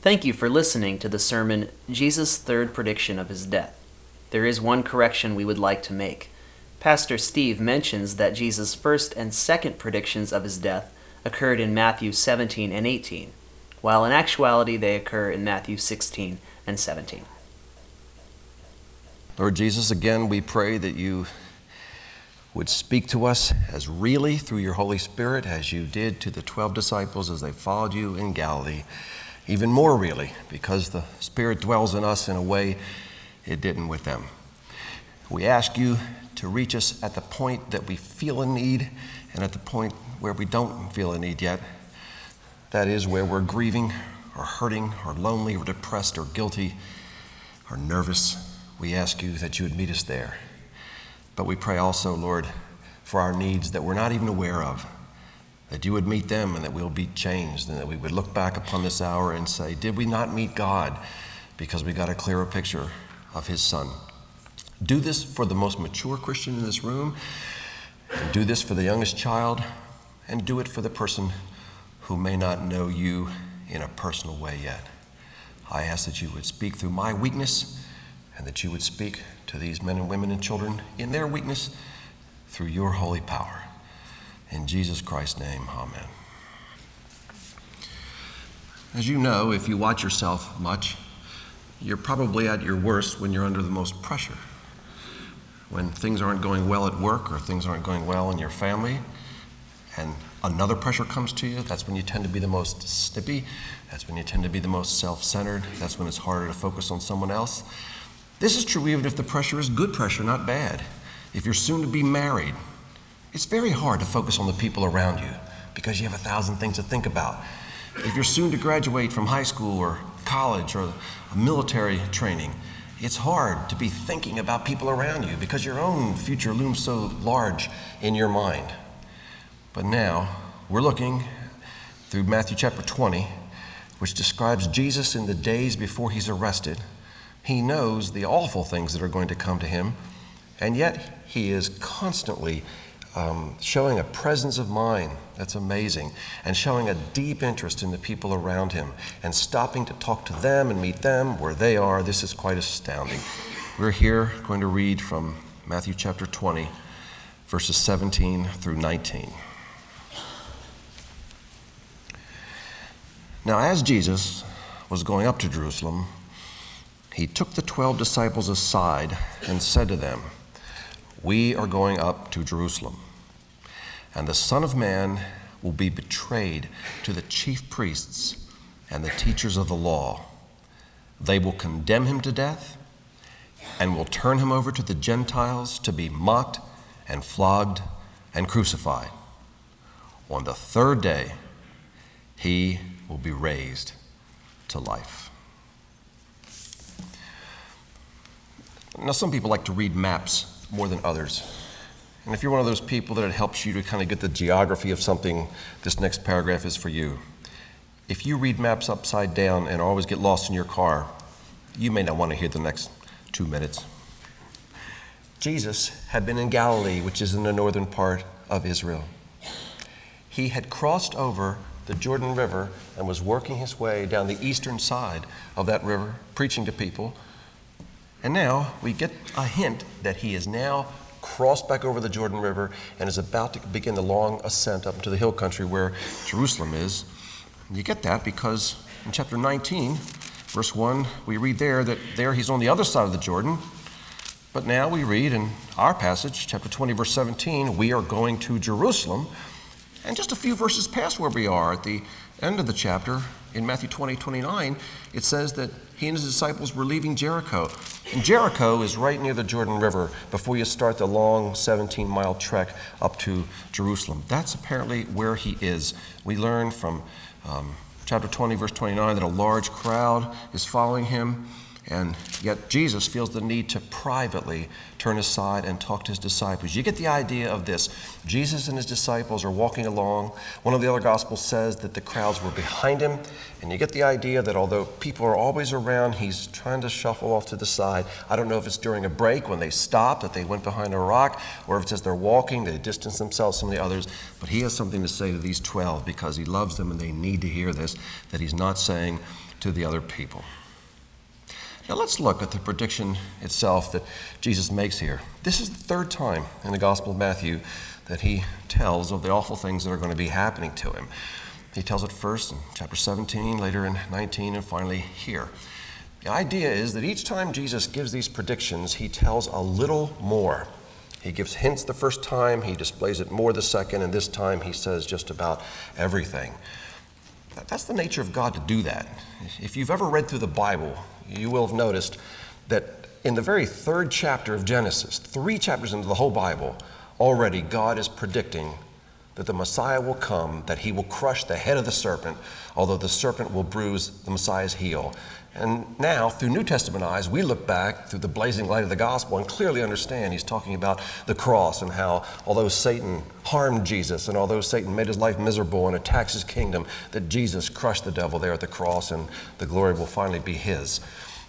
Thank you for listening to the sermon, Jesus' Third Prediction of His Death. There is one correction we would like to make. Pastor Steve mentions that Jesus' first and second predictions of his death occurred in Matthew 17 and 18, while in actuality they occur in Matthew 16 and 17. Lord Jesus, again we pray that you would speak to us as really through your Holy Spirit as you did to the 12 disciples as they followed you in Galilee. Even more really, because the Spirit dwells in us in a way it didn't with them. We ask you to reach us at the point that we feel a need and at the point where we don't feel a need yet. That is where we're grieving or hurting or lonely or depressed or guilty or nervous. We ask you that you would meet us there. But we pray also, Lord, for our needs that we're not even aware of, that you would meet them and that we'll be changed and that we would look back upon this hour and say, did we not meet God because we got a clearer picture of his Son? Do this for the most mature Christian in this room, and do this for the youngest child, and do it for the person who may not know you in a personal way yet. I ask that you would speak through my weakness and that you would speak to these men and women and children in their weakness through your holy power. In Jesus Christ's name, amen. As you know, if you watch yourself much, you're probably at your worst when you're under the most pressure. When things aren't going well at work or things aren't going well in your family, and another pressure comes to you, that's when you tend to be the most snippy. That's when you tend to be the most self-centered. That's when it's harder to focus on someone else. This is true even if the pressure is good pressure, not bad. If you're soon to be married, it's very hard to focus on the people around you because you have 1,000 things to think about. If you're soon to graduate from high school or college or a military training, it's hard to be thinking about people around you because your own future looms so large in your mind. But now, we're looking through Matthew chapter 20, which describes Jesus in the days before he's arrested. He knows the awful things that are going to come to him, and yet he is constantly showing a presence of mind that's amazing, and showing a deep interest in the people around him, and stopping to talk to them and meet them where they are. This is quite astounding. We're here going to read from Matthew chapter 20, verses 17 through 19. Now, as Jesus was going up to Jerusalem, he took the 12 disciples aside and said to them, "We are going up to Jerusalem, and the Son of Man will be betrayed to the chief priests and the teachers of the law. They will condemn him to death and will turn him over to the Gentiles to be mocked and flogged and crucified. On the third day, he will be raised to life." Now, some people like to read maps more than others. And if you're one of those people that it helps you to kind of get the geography of something, this next paragraph is for you. If you read maps upside down and always get lost in your car, you may not want to hear the next 2 minutes. Jesus had been in Galilee, which is in the northern part of Israel. He had crossed over the Jordan River and was working his way down the eastern side of that river, preaching to people. And now we get a hint that he is now crossed back over the Jordan River and is about to begin the long ascent up into the hill country where Jerusalem is. And you get that because in chapter 19, verse 1, we read there that there he's on the other side of the Jordan. But now we read in our passage, chapter 20, verse 17, we are going to Jerusalem. And just a few verses past where we are at the end of the chapter, in Matthew 20:29, it says that he and his disciples were leaving Jericho. And Jericho is right near the Jordan River before you start the long 17-mile trek up to Jerusalem. That's apparently where he is. We learn from chapter 20, verse 29, that a large crowd is following him. And yet Jesus feels the need to privately turn aside and talk to his disciples. You get the idea of this. Jesus and his disciples are walking along. One of the other Gospels says that the crowds were behind him. And you get the idea that although people are always around, he's trying to shuffle off to the side. I don't know if it's during a break when they stop, that they went behind a rock, or if it's as they're walking, they distance themselves from the others. But he has something to say to these 12 because he loves them and they need to hear this, that he's not saying, to the other people. Now let's look at the prediction itself that Jesus makes here. This is the third time in the Gospel of Matthew that he tells of the awful things that are going to be happening to him. He tells it first in chapter 17, later in 19, and finally here. The idea is that each time Jesus gives these predictions, he tells a little more. He gives hints the first time, he displays it more the second, and this time he says just about everything. That's the nature of God to do that. If you've ever read through the Bible, you will have noticed that in the very third chapter of Genesis, 3 chapters into the whole Bible, already God is predicting that the Messiah will come, that he will crush the head of the serpent, although the serpent will bruise the Messiah's heel. And now, through New Testament eyes, we look back through the blazing light of the gospel and clearly understand he's talking about the cross and how, although Satan harmed Jesus and although Satan made his life miserable and attacks his kingdom, that Jesus crushed the devil there at the cross and the glory will finally be his.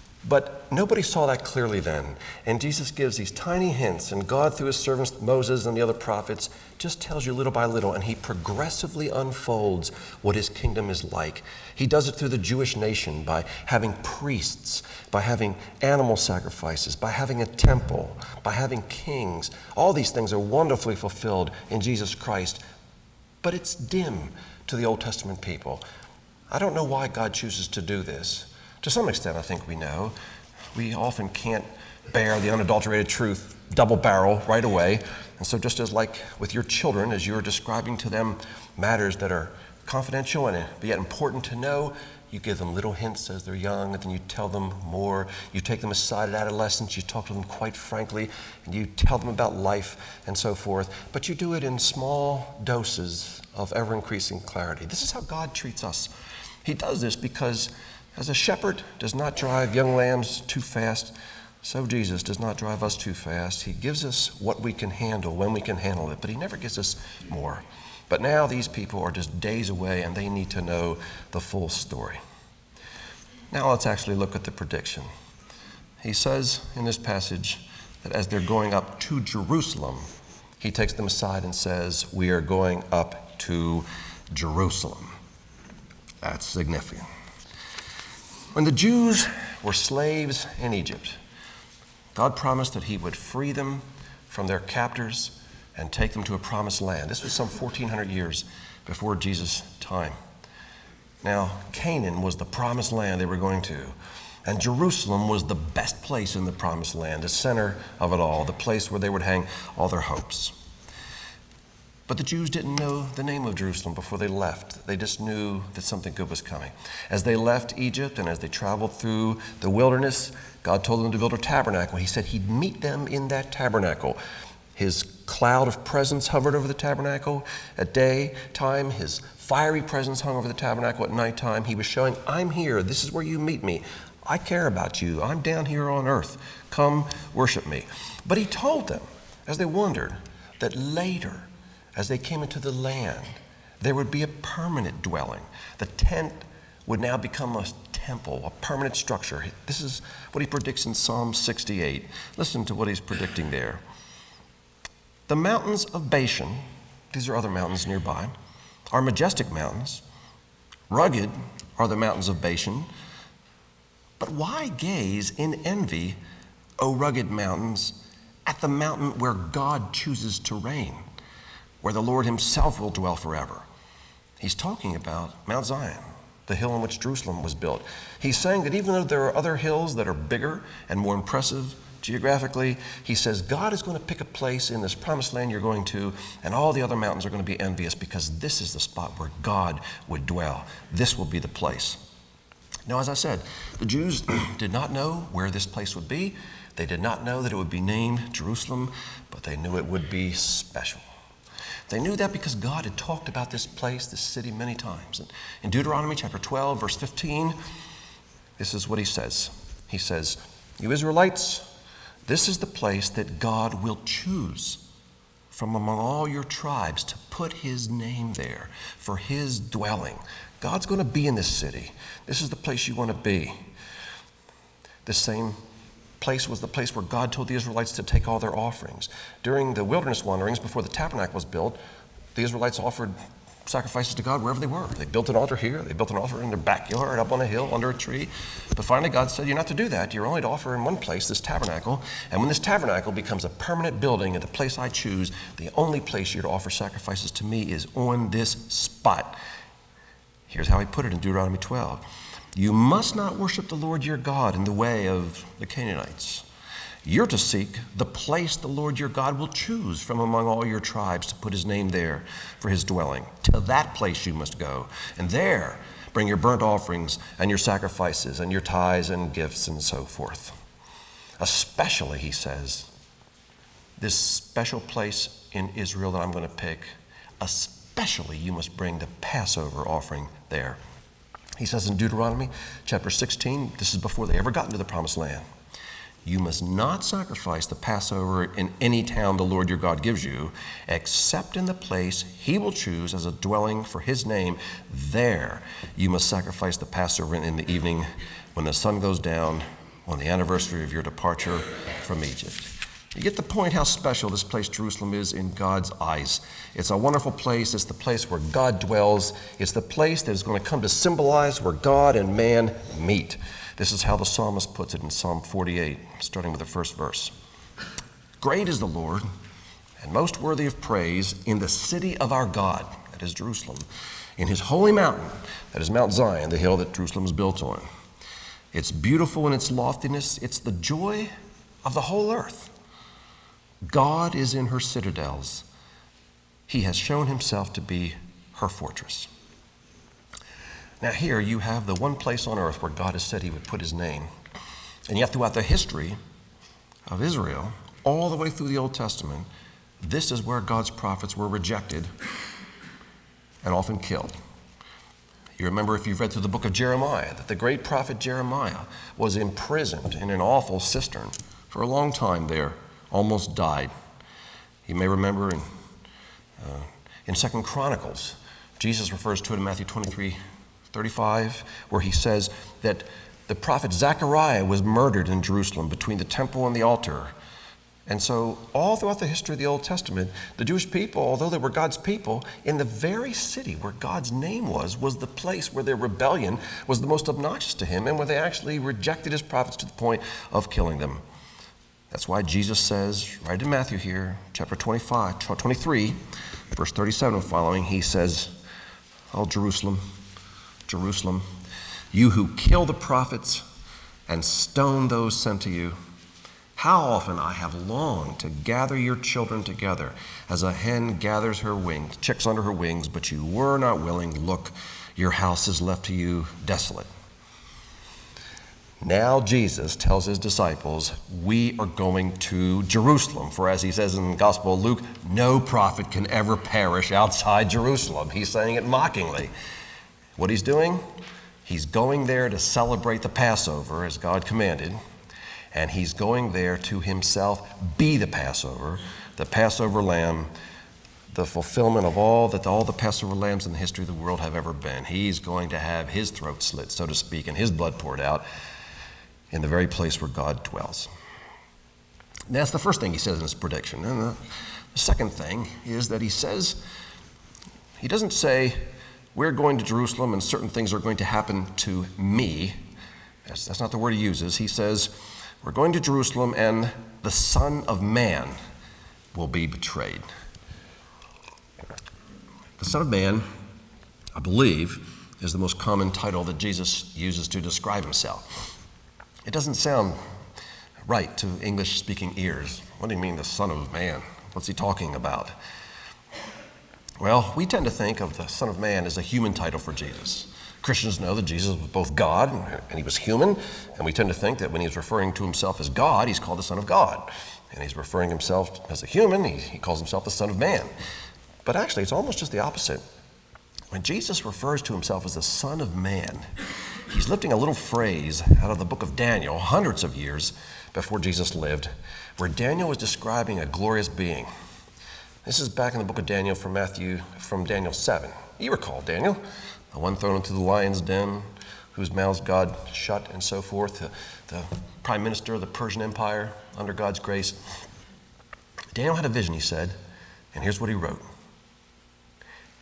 But nobody saw that clearly then. And Jesus gives these tiny hints, and God, through his servants Moses and the other prophets, just tells you little by little, and he progressively unfolds what his kingdom is like. He does it through the Jewish nation by having priests, by having animal sacrifices, by having a temple, by having kings. All these things are wonderfully fulfilled in Jesus Christ, but it's dim to the Old Testament people. I don't know why God chooses to do this. To some extent, I think we know. We often can't bear the unadulterated truth double barrel right away. And so just as like with your children, as you're describing to them matters that are confidential and yet important to know, you give them little hints as they're young, and then you tell them more. You take them aside at adolescence, you talk to them quite frankly, and you tell them about life and so forth. But you do it in small doses of ever-increasing clarity. This is how God treats us. He does this because as a shepherd does not drive young lambs too fast, so Jesus does not drive us too fast. He gives us what we can handle when we can handle it, but he never gives us more. But now these people are just days away and they need to know the full story. Now let's actually look at the prediction. He says in this passage that as they're going up to Jerusalem, he takes them aside and says, "We are going up to Jerusalem." That's significant. When the Jews were slaves in Egypt, God promised that he would free them from their captors and take them to a promised land. This was some 1,400 years before Jesus' time. Now, Canaan was the promised land they were going to, and Jerusalem was the best place in the promised land, the center of it all, the place where they would hang all their hopes. But the Jews didn't know the name of Jerusalem before they left. They just knew that something good was coming. As they left Egypt and as they traveled through the wilderness, God told them to build a tabernacle. He said he'd meet them in that tabernacle. His cloud of presence hovered over the tabernacle at daytime. His fiery presence hung over the tabernacle at nighttime. He was showing, I'm here. This is where you meet me. I care about you. I'm down here on earth. Come worship me. But he told them, as they wandered, that later, as they came into the land, there would be a permanent dwelling. The tent would now become a temple, a permanent structure. This is what he predicts in Psalm 68. Listen to what he's predicting there. The mountains of Bashan, these are other mountains nearby, are majestic mountains. Rugged are the mountains of Bashan. But why gaze in envy, O rugged mountains, at the mountain where God chooses to reign, where the Lord himself will dwell forever? He's talking about Mount Zion, the hill on which Jerusalem was built. He's saying that even though there are other hills that are bigger and more impressive geographically, he says God is going to pick a place in this promised land you're going to, and all the other mountains are going to be envious because this is the spot where God would dwell. This will be the place. Now, as I said, the Jews did not know where this place would be. They did not know that it would be named Jerusalem, but they knew it would be special. They knew that because God had talked about this place, this city, many times. In Deuteronomy chapter 12, verse 15, this is what he says. He says, "You Israelites, this is the place that God will choose from among all your tribes to put his name there for his dwelling." God's going to be in this city. This is the place you want to be. The same place was the place where God told the Israelites to take all their offerings. During the wilderness wanderings, before the tabernacle was built, the Israelites offered sacrifices to God wherever they were. They built an altar here. They built an altar in their backyard, up on a hill, under a tree. But finally, God said, you're not to do that. You're only to offer in one place, this tabernacle. And when this tabernacle becomes a permanent building at the place I choose, the only place you're to offer sacrifices to me is on this spot. Here's how he put it in Deuteronomy 12. You must not worship the Lord your God in the way of the Canaanites. You're to seek the place the Lord your God will choose from among all your tribes to put his name there for his dwelling. To that place you must go, and there bring your burnt offerings and your sacrifices and your tithes and gifts and so forth. Especially, he says, this special place in Israel that I'm going to pick, especially you must bring the Passover offering there. He says in Deuteronomy chapter 16, this is before they ever got into the promised land. You must not sacrifice the Passover in any town the Lord your God gives you, except in the place he will choose as a dwelling for his name. There you must sacrifice the Passover in the evening when the sun goes down on the anniversary of your departure from Egypt. You get the point how special this place Jerusalem is in God's eyes. It's a wonderful place. It's the place where God dwells. It's the place that is going to come to symbolize where God and man meet. This is how the psalmist puts it in Psalm 48, starting with the first verse. Great is the Lord, and most worthy of praise, in the city of our God, that is Jerusalem, in his holy mountain, that is Mount Zion, the hill that Jerusalem is built on. It's beautiful in its loftiness. It's the joy of the whole earth. God is in her citadels. He has shown himself to be her fortress. Now here you have the one place on earth where God has said he would put his name. And yet throughout the history of Israel, all the way through the Old Testament, this is where God's prophets were rejected and often killed. You remember, if you've read through the book of Jeremiah, that the great prophet Jeremiah was imprisoned in an awful cistern for a long time there, almost died. You may remember in 2 Chronicles, Jesus refers to it in Matthew 23:35, where he says that the prophet Zechariah was murdered in Jerusalem between the temple and the altar. And so all throughout the history of the Old Testament, the Jewish people, although they were God's people, in the very city where God's name was the place where their rebellion was the most obnoxious to him and where they actually rejected his prophets to the point of killing them. That's why Jesus says, right in Matthew here, chapter 23, verse 37 and following, he says, "Oh, Jerusalem, Jerusalem, you who kill the prophets and stone those sent to you, how often I have longed to gather your children together as a hen gathers her chicks under her wings, but you were not willing. Look, your house is left to you desolate." Now Jesus tells his disciples, we are going to Jerusalem. For as he says in the Gospel of Luke, no prophet can ever perish outside Jerusalem. He's saying it mockingly. What he's doing? He's going there to celebrate the Passover as God commanded. And he's going there to himself be the Passover lamb, the fulfillment of all the Passover lambs in the history of the world have ever been. He's going to have his throat slit, so to speak, and his blood poured out in the very place where God dwells. And that's the first thing he says in his prediction. And the second thing is that he doesn't say, we're going to Jerusalem and certain things are going to happen to me. That's not the word he uses. He says, we're going to Jerusalem and the Son of Man will be betrayed. The Son of Man, I believe, is the most common title that Jesus uses to describe himself. It doesn't sound right to English-speaking ears. What do you mean, the Son of Man? What's he talking about? Well, we tend to think of the Son of Man as a human title for Jesus. Christians know that Jesus was both God and he was human, and we tend to think that when he's referring to himself as God, he's called the Son of God. And he's referring himself as a human, he calls himself the Son of Man. But actually, it's almost just the opposite. When Jesus refers to himself as the Son of Man, he's lifting a little phrase out of the book of Daniel, hundreds of years before Jesus lived, where Daniel was describing a glorious being. This is back in the book of Daniel from Daniel 7. You recall Daniel, the one thrown into the lion's den, whose mouths God shut and so forth, the prime minister of the Persian Empire under God's grace. Daniel had a vision, he said, and here's what he wrote.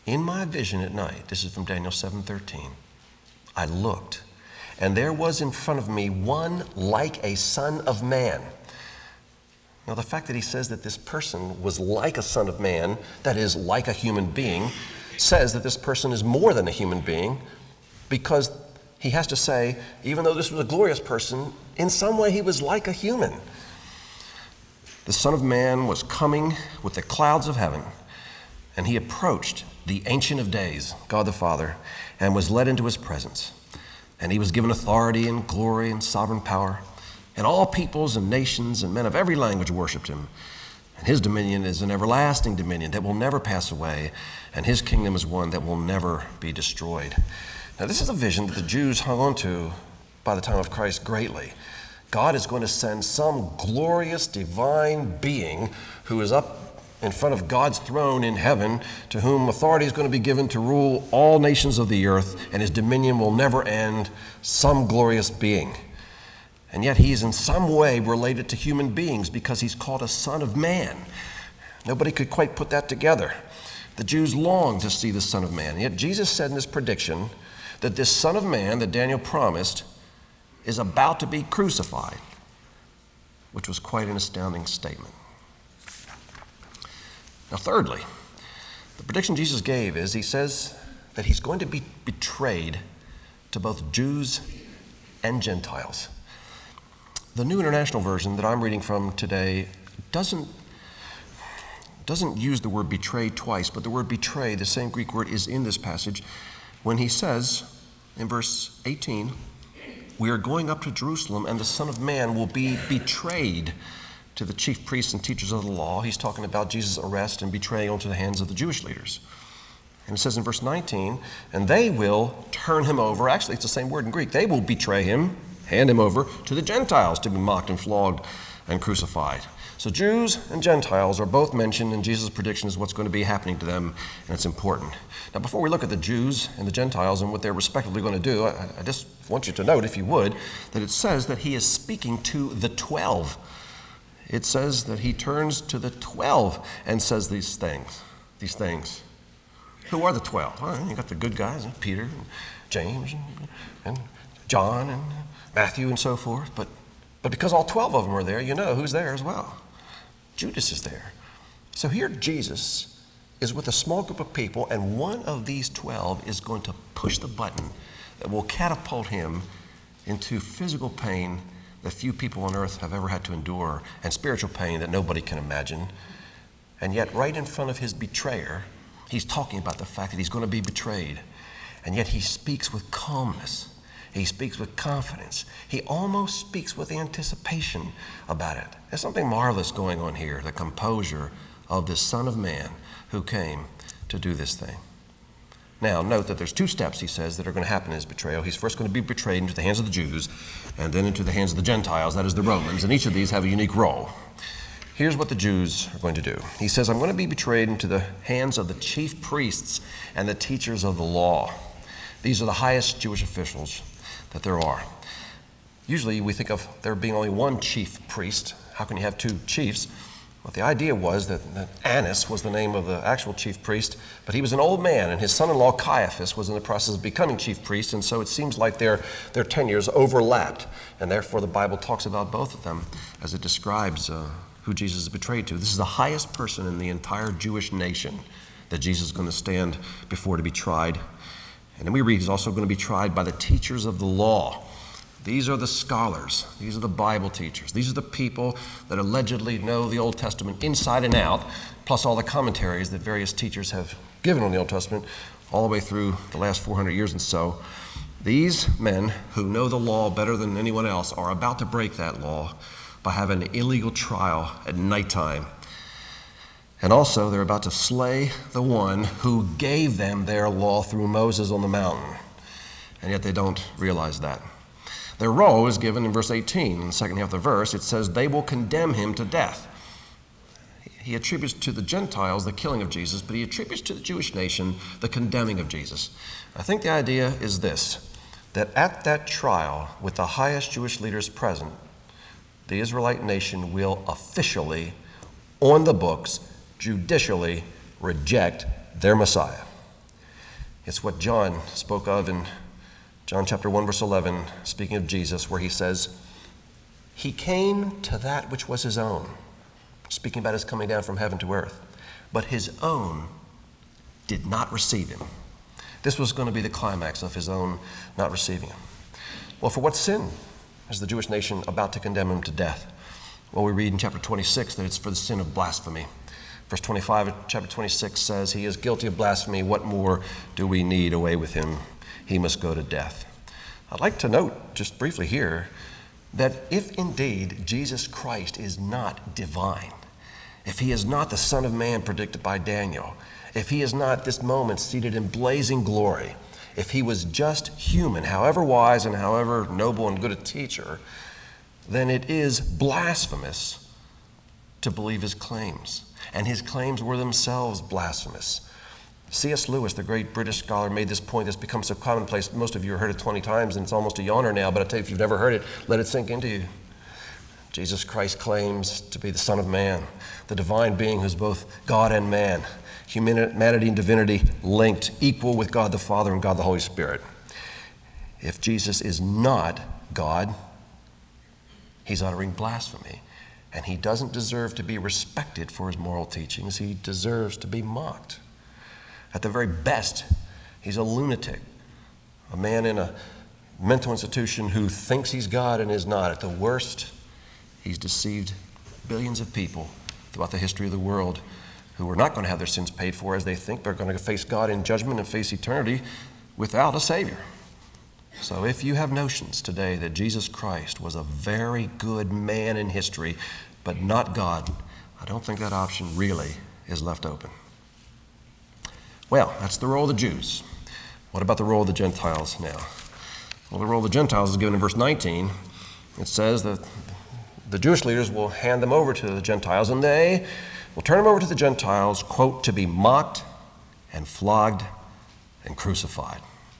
In my vision at night, this is from Daniel 7:13, I looked, and there was in front of me one like a son of man. Now, the fact that he says that this person was like a son of man, that is, like a human being, says that this person is more than a human being, because he has to say, even though this was a glorious person, in some way he was like a human. The Son of Man was coming with the clouds of heaven, and he approached the Ancient of Days, God the Father, and was led into his presence. And he was given authority and glory and sovereign power. And all peoples and nations and men of every language worshiped him. And his dominion is an everlasting dominion that will never pass away, and his kingdom is one that will never be destroyed. Now, this is a vision that the Jews hung on to by the time of Christ greatly. God is going to send some glorious divine being who is up in front of God's throne in heaven, to whom authority is going to be given to rule all nations of the earth, and his dominion will never end, some glorious being. And yet he is in some way related to human beings because he's called a son of man. Nobody could quite put that together. The Jews longed to see the Son of Man. And yet Jesus said in this prediction that this Son of Man that Daniel promised is about to be crucified, which was quite an astounding statement. Now, thirdly, the prediction Jesus gave is he says that he's going to be betrayed to both Jews and Gentiles. The New International Version that I'm reading from today doesn't use the word betray twice, but the word betray, the same Greek word, is in this passage when he says in verse 18, we are going up to Jerusalem and the Son of Man will be betrayed to the chief priests and teachers of the law. He's talking about Jesus' arrest and betrayal into the hands of the Jewish leaders. And it says in verse 19, and they will turn him over. Actually, it's the same word in Greek. They will betray him, hand him over to the Gentiles to be mocked and flogged and crucified. So Jews and Gentiles are both mentioned in Jesus' prediction as what's going to be happening to them, and it's important. Now, before we look at the Jews and the Gentiles and what they're respectively going to do, I just want you to note, if you would, that it says that he is speaking to the 12. It says that he turns to the 12 and says these things. Who are the 12? Well, you got the good guys, Peter and James and John and Matthew and so forth, but because all 12 of them are there, you know who's there as well. Judas is there. So here Jesus is with a small group of people, and one of these 12 is going to push the button that will catapult him into physical pain that few people on earth have ever had to endure, and spiritual pain that nobody can imagine. And yet right in front of his betrayer, he's talking about the fact that he's going to be betrayed. And yet he speaks with calmness. He speaks with confidence. He almost speaks with anticipation about it. There's something marvelous going on here, the composure of this Son of Man who came to do this thing. Now, note that there's two steps, he says, that are going to happen in his betrayal. He's first going to be betrayed into the hands of the Jews, and then into the hands of the Gentiles, that is the Romans, and each of these have a unique role. Here's what the Jews are going to do. He says, I'm going to be betrayed into the hands of the chief priests and the teachers of the law. These are the highest Jewish officials that there are. Usually we think of there being only one chief priest. How can you have two chiefs? Well, the idea was that Annas was the name of the actual chief priest, but he was an old man, and his son-in-law Caiaphas was in the process of becoming chief priest, and so it seems like their tenures overlapped, and therefore the Bible talks about both of them as it describes who Jesus is betrayed to. This is the highest person in the entire Jewish nation that Jesus is going to stand before to be tried. And then we read he's also going to be tried by the teachers of the law. These are the scholars. These are the Bible teachers. These are the people that allegedly know the Old Testament inside and out, plus all the commentaries that various teachers have given on the Old Testament all the way through the last 400 years and so. These men who know the law better than anyone else are about to break that law by having an illegal trial at nighttime. And also, they're about to slay the one who gave them their law through Moses on the mountain. And yet they don't realize that. Their role is given in verse 18. In the second half of the verse, it says, they will condemn him to death. He attributes to the Gentiles the killing of Jesus, but he attributes to the Jewish nation the condemning of Jesus. I think the idea is this, that at that trial, with the highest Jewish leaders present, the Israelite nation will officially, on the books, judicially reject their Messiah. It's what John spoke of in John chapter 1, verse 11, speaking of Jesus, where he says, he came to that which was his own, speaking about his coming down from heaven to earth, but his own did not receive him. This was going to be the climax of his own not receiving him. Well, for what sin is the Jewish nation about to condemn him to death? Well, we read in chapter 26 that it's for the sin of blasphemy. Verse 25 of chapter 26 says, he is guilty of blasphemy. What more do we need? Away with him. He must go to death. I'd like to note just briefly here that if indeed Jesus Christ is not divine, if he is not the Son of Man predicted by Daniel, if he is not this moment seated in blazing glory, if he was just human, however wise and however noble and good a teacher, then it is blasphemous to believe his claims. And his claims were themselves blasphemous. C.S. Lewis, the great British scholar, made this point that's become so commonplace. Most of you have heard it 20 times, and it's almost a yawner now, but I tell you, if you've never heard it, let it sink into you. Jesus Christ claims to be the Son of Man, the divine being who's both God and man, humanity and divinity linked, equal with God the Father and God the Holy Spirit. If Jesus is not God, he's uttering blasphemy, and he doesn't deserve to be respected for his moral teachings. He deserves to be mocked. At the very best, he's a lunatic, a man in a mental institution who thinks he's God and is not. At the worst, he's deceived billions of people throughout the history of the world who are not going to have their sins paid for, as they think they're going to face God in judgment and face eternity without a Savior. So if you have notions today that Jesus Christ was a very good man in history, but not God, I don't think that option really is left open. Well, that's the role of the Jews. What about the role of the Gentiles now? Well, the role of the Gentiles is given in verse 19. It says that the Jewish leaders will hand them over to the Gentiles, and they will turn them over to the Gentiles, quote, to be mocked and flogged and crucified.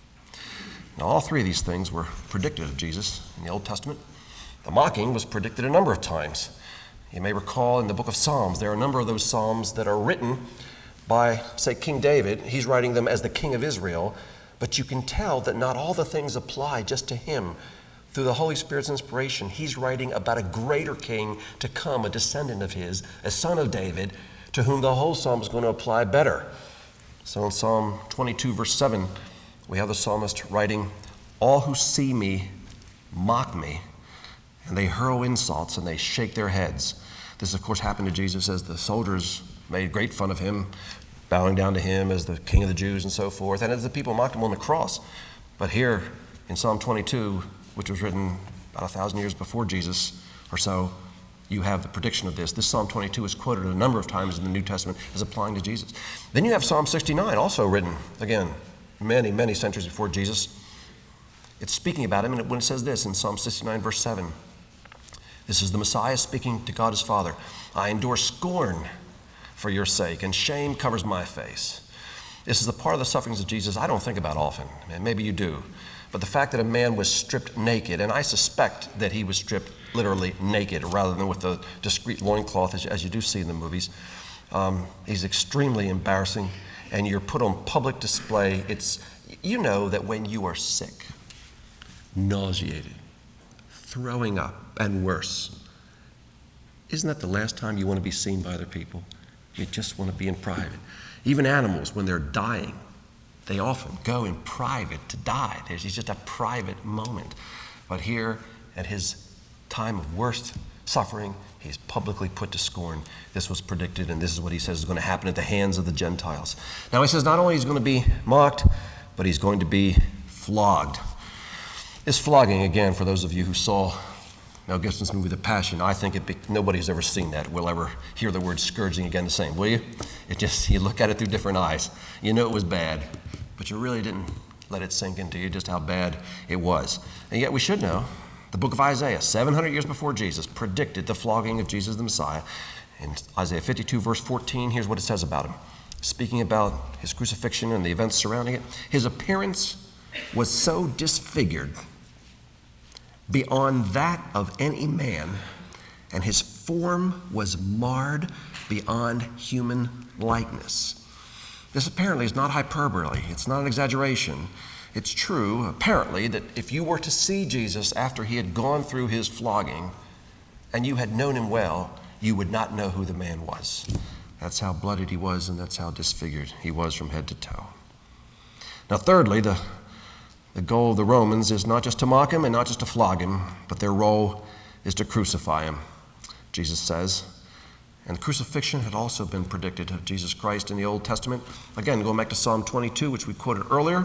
Now, all three of these things were predicted of Jesus in the Old Testament. The mocking was predicted a number of times. You may recall in the book of Psalms, there are a number of those Psalms that are written by, say, King David. He's writing them as the king of Israel, but you can tell that not all the things apply just to him. Through the Holy Spirit's inspiration, he's writing about a greater king to come, a descendant of his, a son of David, to whom the whole psalm is going to apply better. So in Psalm 22, verse 7, we have the psalmist writing, all who see me mock me, and they hurl insults and they shake their heads. This, of course, happened to Jesus as the soldiers made great fun of him, bowing down to him as the king of the Jews and so forth, and as the people mocked him on the cross. But here in Psalm 22, which was written about 1,000 years before Jesus or so, you have the prediction of this. This Psalm 22 is quoted a number of times in the New Testament as applying to Jesus. Then you have Psalm 69, also written, again, many, many centuries before Jesus. It's speaking about him, and when it says this in Psalm 69, verse 7, this is the Messiah speaking to God his Father. I endure scorn for your sake, and shame covers my face. This is the part of the sufferings of Jesus I don't think about often. Maybe you do. But the fact that a man was stripped naked, and I suspect that he was stripped literally naked rather than with the discreet loincloth as you do see in the movies, is extremely embarrassing, and you're put on public display. You know that when you are sick, nauseated, throwing up, and worse, isn't that the last time you want to be seen by other people? You just want to be in private. Even animals, when they're dying, they often go in private to die. It's just a private moment. But here, at his time of worst suffering, he's publicly put to scorn. This was predicted, and this is what he says is going to happen at the hands of the Gentiles. Now he says not only is he going to be mocked, but he's going to be flogged. This flogging, again, for those of you who saw Mel Gibson's movie, The Passion, I think nobody's ever seen that will ever hear the word scourging again the same, will you? You look at it through different eyes. You know it was bad, but you really didn't let it sink into you just how bad it was. And yet we should know, the book of Isaiah, 700 years before Jesus, predicted the flogging of Jesus the Messiah. In Isaiah 52, verse 14, here's what it says about him. Speaking about his crucifixion and the events surrounding it, his appearance was so disfigured beyond that of any man, and his form was marred beyond human likeness. This apparently is not hyperbole. It's not an exaggeration. It's true, apparently, that if you were to see Jesus after he had gone through his flogging and you had known him well, you would not know who the man was. That's how bloodied he was, and that's how disfigured he was from head to toe. Now, thirdly, the goal of the Romans is not just to mock him and not just to flog him, but their role is to crucify him, Jesus says. And crucifixion had also been predicted of Jesus Christ in the Old Testament. Again, going back to Psalm 22, which we quoted earlier.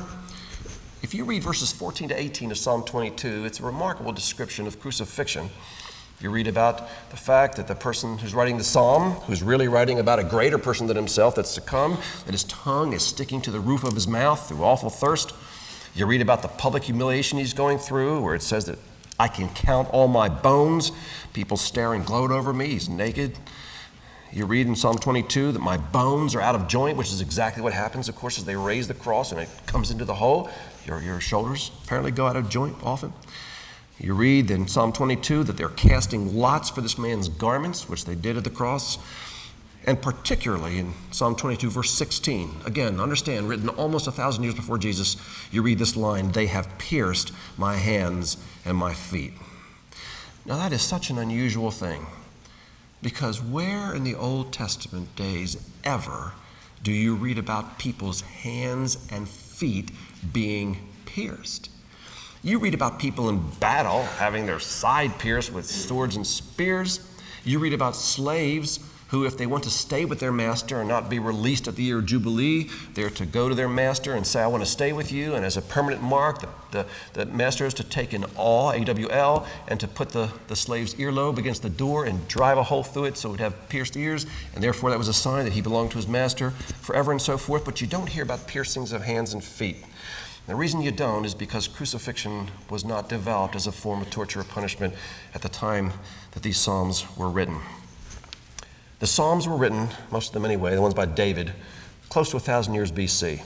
If you read verses 14 to 18 of Psalm 22, it's a remarkable description of crucifixion. You read about the fact that the person who's writing the psalm, who's really writing about a greater person than himself that's to come, that his tongue is sticking to the roof of his mouth through awful thirst. You read about the public humiliation he's going through, where it says that I can count all my bones. People stare and gloat over me. He's naked. You read in Psalm 22 that my bones are out of joint, which is exactly what happens, of course, as they raise the cross and it comes into the hole. Your shoulders apparently go out of joint often. You read in Psalm 22 that they're casting lots for this man's garments, which they did at the cross. And particularly in Psalm 22, verse 16, again, understand, written almost 1,000 years before Jesus, you read this line, they have pierced my hands and my feet. Now that is such an unusual thing. Because where in the Old Testament days ever do you read about people's hands and feet being pierced? You read about people in battle having their side pierced with swords and spears. You read about slaves who, if they want to stay with their master and not be released at the year of Jubilee, they're to go to their master and say, I want to stay with you. And as a permanent mark, the master is to take an awl, A-W-L, and to put the slave's earlobe against the door and drive a hole through it so it would have pierced ears. And therefore, that was a sign that he belonged to his master forever and so forth. But you don't hear about piercings of hands and feet. The reason you don't is because crucifixion was not developed as a form of torture or punishment at the time that these Psalms were written. The Psalms were written, most of them anyway, the ones by David, close to 1,000 years BC.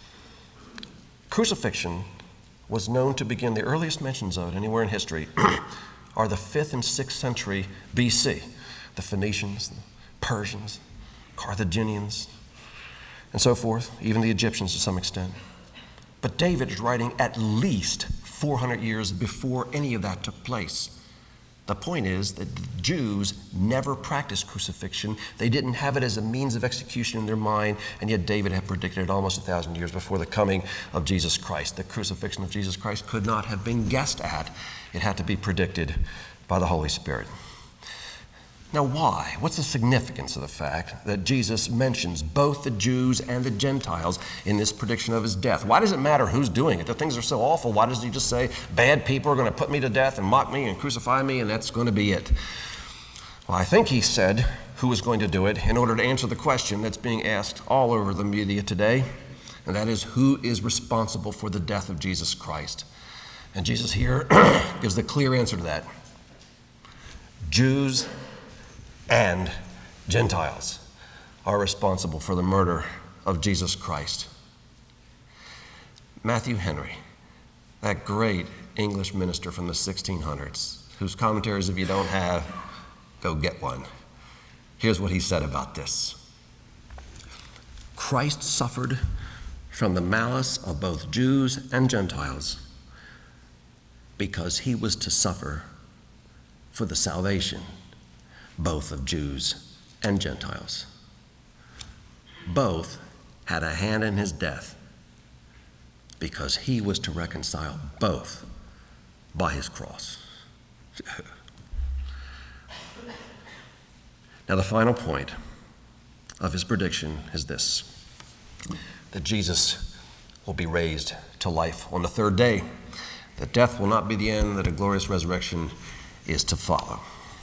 Crucifixion was known to begin, the earliest mentions of it anywhere in history are the 5th and 6th century BC. The Phoenicians, the Persians, Carthaginians, and so forth, even the Egyptians to some extent. But David is writing at least 400 years before any of that took place. The point is that the Jews never practiced crucifixion. They didn't have it as a means of execution in their mind, and yet David had predicted it almost 1,000 years before the coming of Jesus Christ. The crucifixion of Jesus Christ could not have been guessed at. It had to be predicted by the Holy Spirit. Now, why? What's the significance of the fact that Jesus mentions both the Jews and the Gentiles in this prediction of his death? Why does it matter who's doing it? The things are so awful. Why does he just say, bad people are going to put me to death and mock me and crucify me, and that's going to be it? Well, I think he said who was going to do it in order to answer the question that's being asked all over the media today, and that is, who is responsible for the death of Jesus Christ? And Jesus here gives the clear answer to that. Jews and Gentiles are responsible for the murder of Jesus Christ. Matthew Henry, that great English minister from the 1600s, whose commentaries, if you don't have, go get one. Here's what he said about this. Christ suffered from the malice of both Jews and Gentiles because he was to suffer for the salvation both of Jews and Gentiles. Both had a hand in his death because he was to reconcile both by his cross. Now, the final point of his prediction is this, that Jesus will be raised to life on the third day, that death will not be the end, that a glorious resurrection is to follow.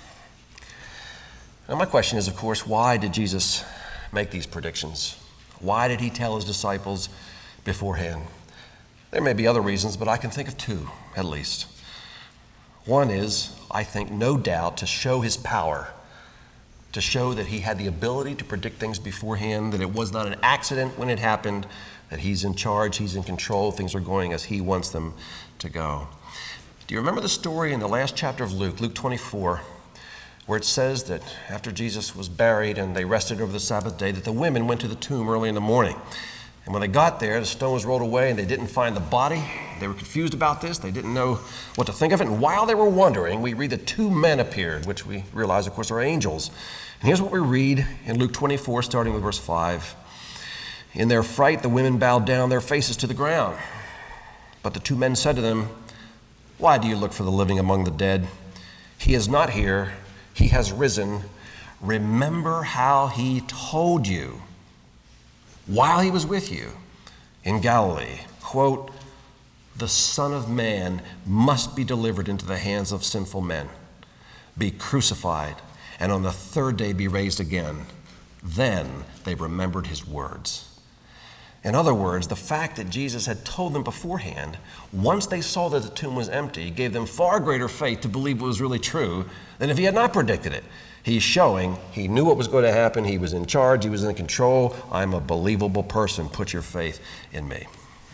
Now, my question is, of course, why did Jesus make these predictions? Why did he tell his disciples beforehand? There may be other reasons, but I can think of two, at least. One is, I think, no doubt, to show his power, to show that he had the ability to predict things beforehand, that it was not an accident when it happened, that he's in charge, he's in control, things are going as he wants them to go. Do you remember the story in the last chapter of Luke, Luke 24, where it says that after Jesus was buried and they rested over the Sabbath day, that the women went to the tomb early in the morning. And when they got there, the stone was rolled away and they didn't find the body. They were confused about this. They didn't know what to think of it. And while they were wondering, we read that two men appeared, which we realize, of course, are angels. And here's what we read in Luke 24, starting with verse 5. In their fright, the women bowed down their faces to the ground. But the two men said to them, "Why do you look for the living among the dead? He is not here. He has risen. Remember how he told you while he was with you in Galilee, quote, the Son of Man must be delivered into the hands of sinful men, be crucified, and on the third day be raised again." Then they remembered his words. In other words, the fact that Jesus had told them beforehand, once they saw that the tomb was empty, gave them far greater faith to believe it was really true than if he had not predicted it. He's showing he knew what was going to happen. He was in charge. He was in control. I'm a believable person. Put your faith in me.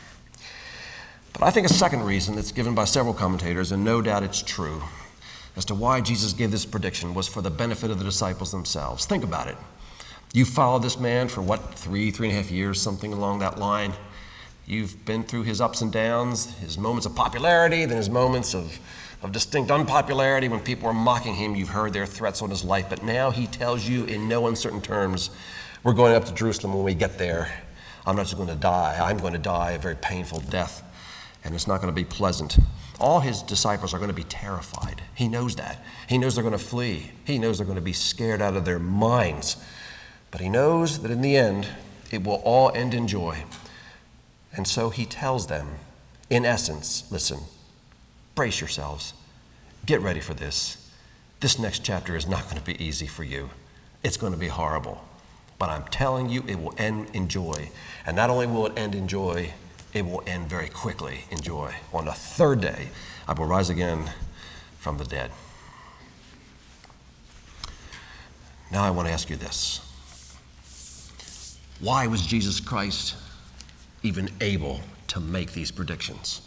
But I think a second reason that's given by several commentators, and no doubt it's true, as to why Jesus gave this prediction was for the benefit of the disciples themselves. Think about it. You followed this man for three and a half years, something along that line. You've been through his ups and downs, his moments of popularity, then his moments of distinct unpopularity when people were mocking him. You've heard their threats on his life, but now he tells you in no uncertain terms, we're going up to Jerusalem. When we get there, I'm not just going to die. I'm going to die a very painful death, and it's not going to be pleasant. All his disciples are going to be terrified. He knows that. He knows they're going to flee. He knows they're going to be scared out of their minds. But he knows that in the end, it will all end in joy. And so he tells them, in essence, listen, brace yourselves. Get ready for this. This next chapter is not going to be easy for you. It's going to be horrible. But I'm telling you, it will end in joy. And not only will it end in joy, it will end very quickly in joy. On the third day, I will rise again from the dead. Now I want to ask you this. Why was Jesus Christ even able to make these predictions?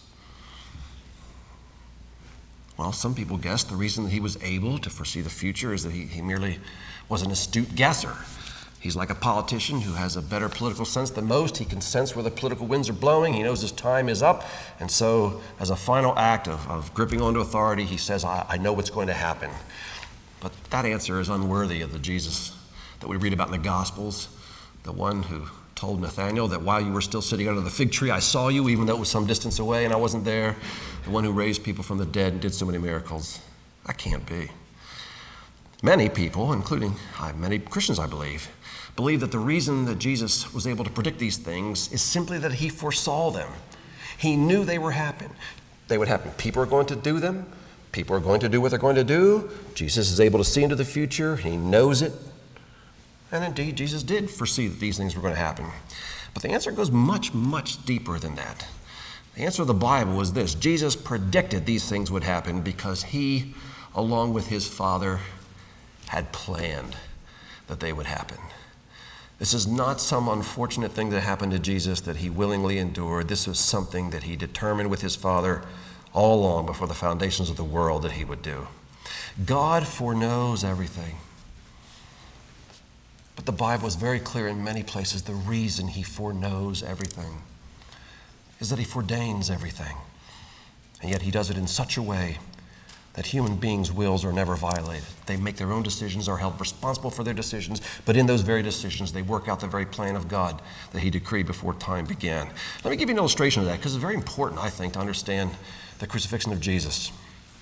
Well, some people guess the reason that he was able to foresee the future is that he merely was an astute guesser. He's like a politician who has a better political sense than most. He can sense where the political winds are blowing. He knows his time is up. And so as a final act of gripping onto authority, he says, I know what's going to happen. But that answer is unworthy of the Jesus that we read about in the Gospels, the one who told Nathanael that while you were still sitting under the fig tree, I saw you, even though it was some distance away and I wasn't there. The one who raised people from the dead and did so many miracles. That can't be. Many people, including many Christians, I believe that the reason that Jesus was able to predict these things is simply that he foresaw them. He knew they would happen. People are going to do them. People are going to do what they're going to do. Jesus is able to see into the future. He knows it. And indeed, Jesus did foresee that these things were going to happen. But the answer goes much, much deeper than that. The answer of the Bible was this. Jesus predicted these things would happen because he, along with his Father, had planned that they would happen. This is not some unfortunate thing that happened to Jesus that he willingly endured. This was something that he determined with his Father all along before the foundations of the world that he would do. God foreknows everything. But the Bible is very clear in many places the reason he foreknows everything is that he foreordains everything. And yet he does it in such a way that human beings' wills are never violated. They make their own decisions, are held responsible for their decisions, but in those very decisions, they work out the very plan of God that he decreed before time began. Let me give you an illustration of that, because it's very important, I think, to understand the crucifixion of Jesus.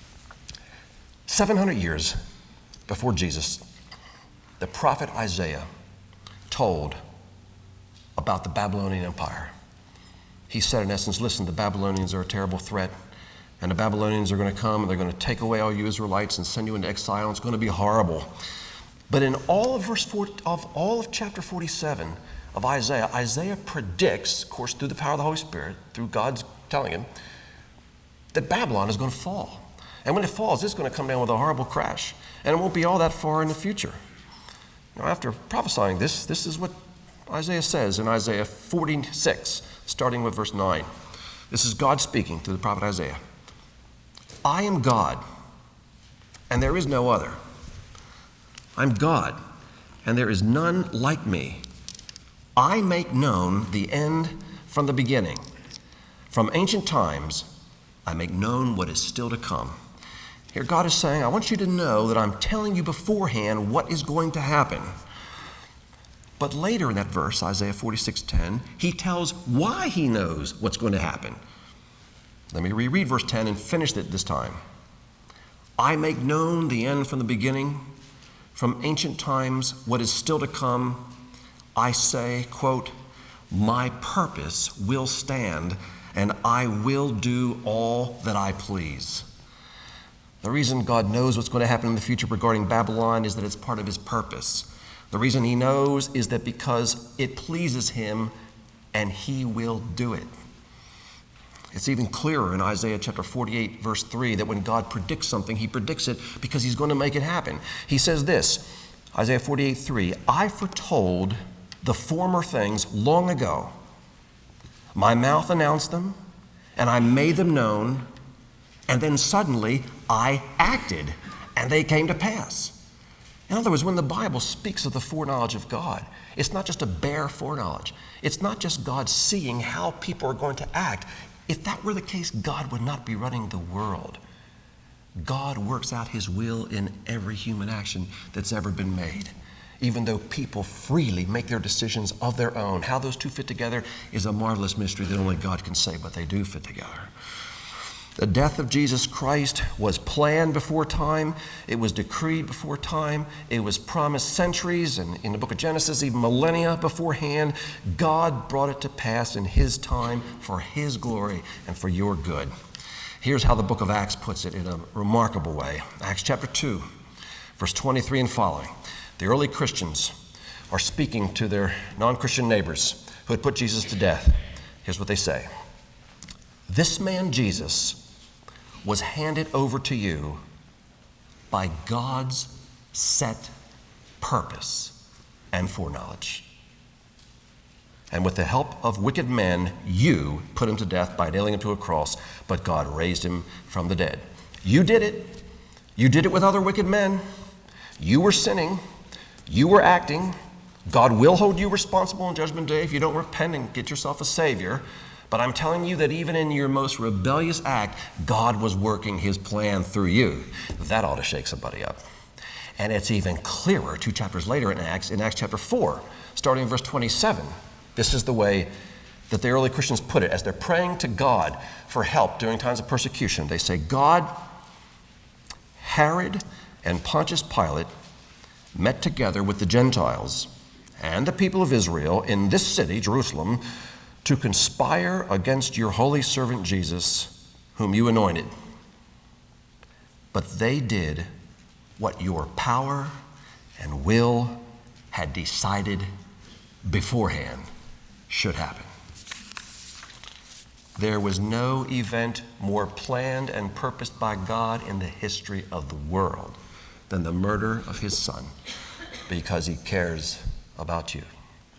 700 years before Jesus, the prophet Isaiah told about the Babylonian Empire. He said, in essence, listen, the Babylonians are a terrible threat. And the Babylonians are going to come and they're going to take away all you Israelites and send you into exile. And it's going to be horrible. But in all of chapter 47 of Isaiah, Isaiah predicts, of course, through the power of the Holy Spirit, through God's telling him, that Babylon is going to fall. And when it falls, it's going to come down with a horrible crash. And it won't be all that far in the future. Now, after prophesying this is what Isaiah says in Isaiah 46, starting with verse 9. This is God speaking through the prophet Isaiah. I am God, and there is no other. I'm God, and there is none like me. I make known the end from the beginning. From ancient times, I make known what is still to come. Here God is saying, I want you to know that I'm telling you beforehand what is going to happen. But later in that verse, Isaiah 46:10, he tells why he knows what's going to happen. Let me reread verse 10 and finish it this time. I make known the end from the beginning, from ancient times what is still to come. I say, quote, my purpose will stand, and I will do all that I please. The reason God knows what's going to happen in the future regarding Babylon is that it's part of his purpose. The reason he knows is that because it pleases him, and he will do it. It's even clearer in Isaiah chapter 48, verse 3, that when God predicts something, he predicts it because he's going to make it happen. He says this, Isaiah 48, 3, I foretold the former things long ago. My mouth announced them, and I made them known, and then suddenly I acted, and they came to pass. In other words, when the Bible speaks of the foreknowledge of God, it's not just a bare foreknowledge. It's not just God seeing how people are going to act. If that were the case, God would not be running the world. God works out his will in every human action that's ever been made, even though people freely make their decisions of their own. How those two fit together is a marvelous mystery that only God can say, but they do fit together. The death of Jesus Christ was planned before time. It was decreed before time. It was promised centuries, and in the book of Genesis, even millennia beforehand. God brought it to pass in his time for his glory and for your good. Here's how the book of Acts puts it in a remarkable way. Acts chapter 2, verse 23 and following. The early Christians are speaking to their non-Christian neighbors who had put Jesus to death. Here's what they say. This man Jesus was handed over to you by God's set purpose and foreknowledge. And with the help of wicked men, you put him to death by nailing him to a cross, but God raised him from the dead. You did it. You did it with other wicked men. You were sinning. You were acting. God will hold you responsible on Judgment Day if you don't repent and get yourself a Savior. But I'm telling you that even in your most rebellious act, God was working his plan through you. That ought to shake somebody up. And it's even clearer 2 chapters later in Acts chapter 4, starting in verse 27. This is the way that the early Christians put it as they're praying to God for help during times of persecution. They say, God, Herod and Pontius Pilate met together with the Gentiles and the people of Israel in this city, Jerusalem, to conspire against your holy servant Jesus, whom you anointed. But they did what your power and will had decided beforehand should happen. There was no event more planned and purposed by God in the history of the world than the murder of his son, because he cares about you.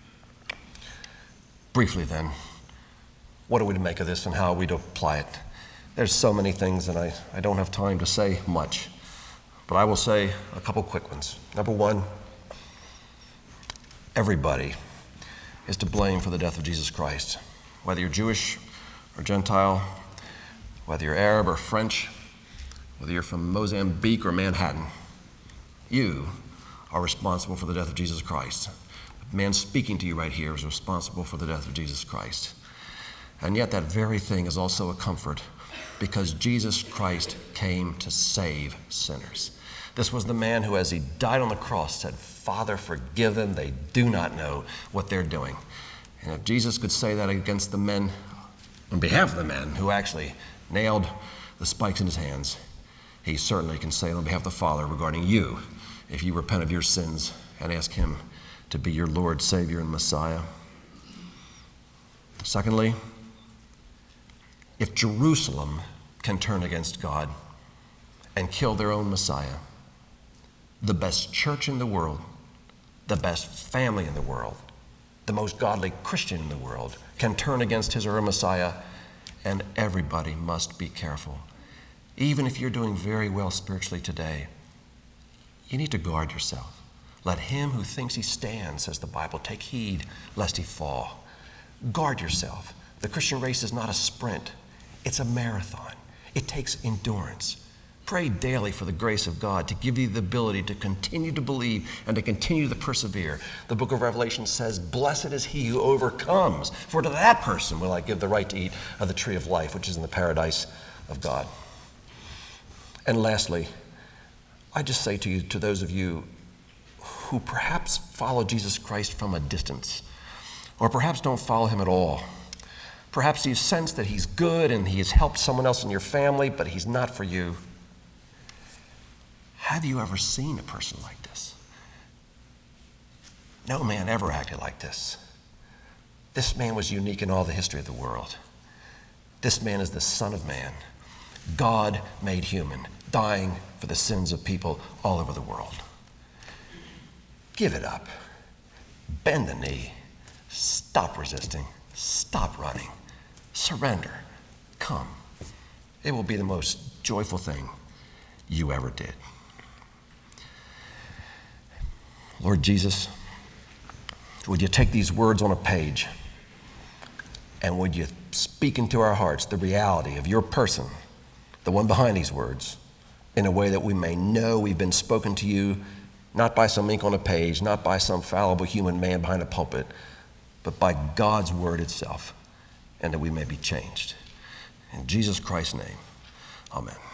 Briefly then, what are we to make of this and how are we to apply it? There's so many things and I don't have time to say much, but I will say a couple quick ones. Number one, everybody is to blame for the death of Jesus Christ. Whether you're Jewish or Gentile, whether you're Arab or French, whether you're from Mozambique or Manhattan, you are responsible for the death of Jesus Christ. The man speaking to you right here is responsible for the death of Jesus Christ. And yet that very thing is also a comfort because Jesus Christ came to save sinners. This was the man who, as he died on the cross, said, Father, forgive them. They do not know what they're doing. And if Jesus could say that against the men, on behalf of the men who actually nailed the spikes in his hands, he certainly can say it on behalf of the Father regarding you, if you repent of your sins and ask him to be your Lord, Savior, and Messiah. Secondly, if Jerusalem can turn against God and kill their own Messiah, the best church in the world, the best family in the world, the most godly Christian in the world can turn against his or her Messiah, and everybody must be careful. Even if you're doing very well spiritually today, you need to guard yourself. Let him who thinks he stands, says the Bible, take heed lest he fall. Guard yourself. The Christian race is not a sprint. It's a marathon. It takes endurance. Pray daily for the grace of God to give you the ability to continue to believe and to continue to persevere. The book of Revelation says, blessed is he who overcomes, for to that person will I give the right to eat of the tree of life, which is in the paradise of God. And lastly, I just say to you, to those of you who perhaps follow Jesus Christ from a distance, or perhaps don't follow him at all, perhaps you sense that he's good and he has helped someone else in your family, but he's not for you. Have you ever seen a person like this? No man ever acted like this. This man was unique in all the history of the world. This man is the Son of Man, God made human, dying for the sins of people all over the world. Give it up. Bend the knee. Stop resisting. Stop running. Surrender. Come. It will be the most joyful thing you ever did. Lord Jesus, would you take these words on a page and would you speak into our hearts the reality of your person, the one behind these words, in a way that we may know we've been spoken to you, not by some ink on a page, not by some fallible human man behind a pulpit, but by God's word itself, and that we may be changed. In Jesus Christ's name, amen.